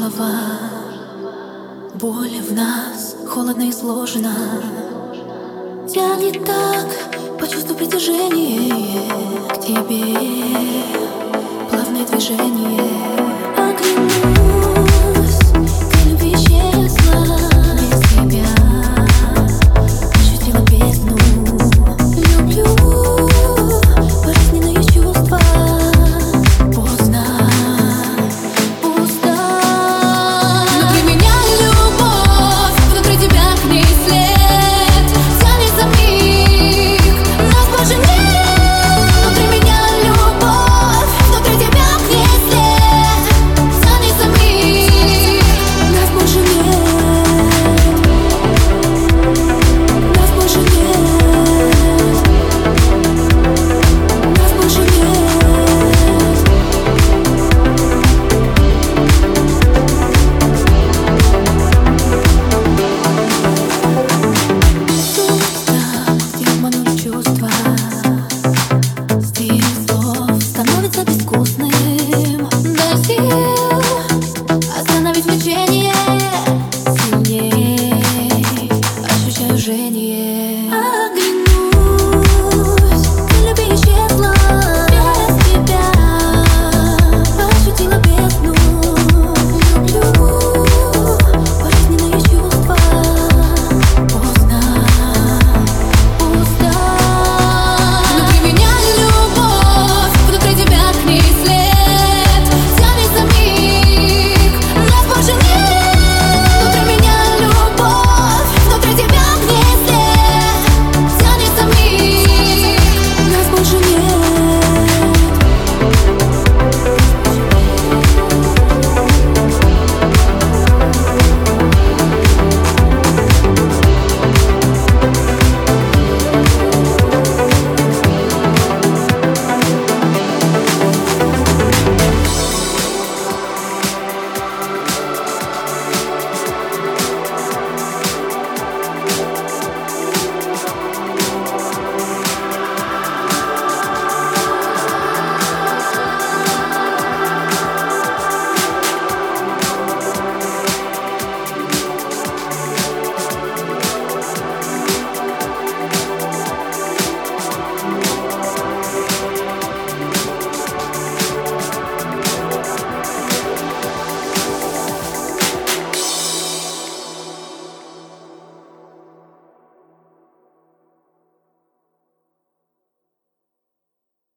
слова. Боль в нас холодно и сложно. Тянет так, почувствуй притяжение к тебе. Плавное движение. Оглянусь, ты любви исчезла. Без тебя ощутила бездну. Люблю болезненные чувства. Поздно, пусто. Внутри меня любовь, внутри тебя к ней след. Тянет за миг, нас больше нет. Внутри меня любовь, внутри тебя к ней след. Тянет за миг, нас больше нет. Нас больше нет. Нас больше нет. Там, где обманули чувства, стиль слов становится безвкусным. Дай сил остановить влечение. Сильней ощущаю жжение.